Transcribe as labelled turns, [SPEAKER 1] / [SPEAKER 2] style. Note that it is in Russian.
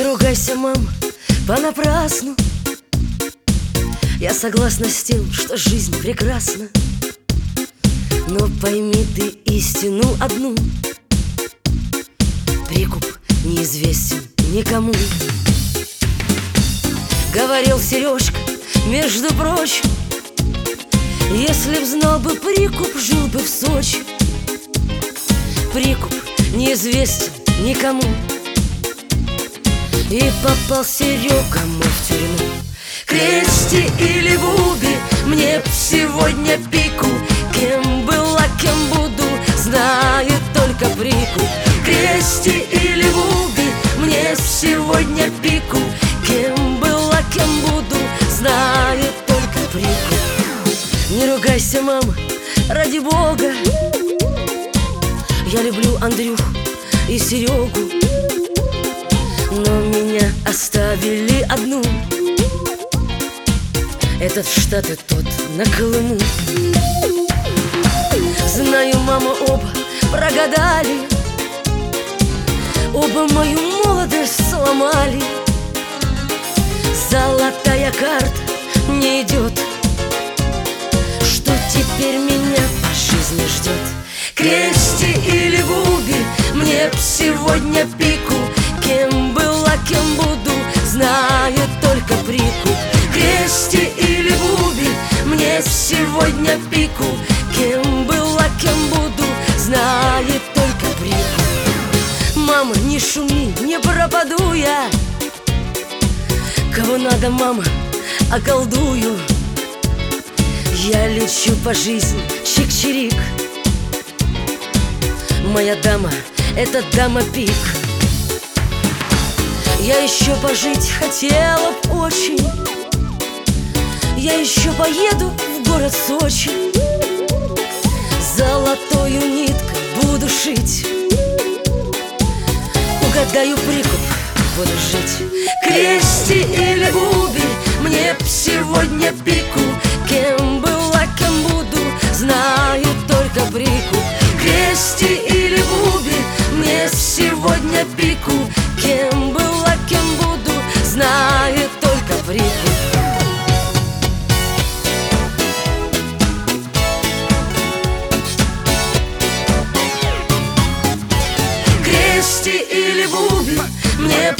[SPEAKER 1] ругайся, мам, понапрасну. Я согласна с тем, что жизнь прекрасна. Но пойми ты истину одну: прикуп неизвестен никому. Говорил Сережка, между прочим, если б знал бы прикуп, жил бы в Сочи. Прикуп неизвестен никому. И попал Серега мой в тюрьму. Крести или Буби, мне б сегодня пику. Кем была, кем буду, знает только прикуп. Крести или Буби, мне сегодня пику. Кем была, кем буду, знает только прикуп. Не ругайся, мама, ради Бога. Я люблю Андрюху и Серегу, но меня оставили одну. Этот в Штаты, тот на Колыму. Знаю, мама, оба прогадали, оба мою молодость сломали. Золотая карта не идет. Что теперь меня по жизни ждет? Крести или Буби, мне б сегодня пику. Кем была, кем буду, знает только прикуп. Крести или Буби, мне сегодня пику. Кем была, кем буду, знает только прикуп. Мама, не шуми, не пропаду я. Кого надо, мама, околдую. Я лечу по жизни, чик-чирик. Моя дама — это дама пик. Я еще пожить хотела б очень. Я еще поеду в город Сочи. Золотою ниткой буду шить. Угадаю прикуп, буду жить. Крести или Буби, мне б сегодня пику. Кем была, кем буду, знаю только прикуп. Крести или Буби, мне сегодня пику. Кем была, кем буду, знает только прикуп. Крести или Буби, мне б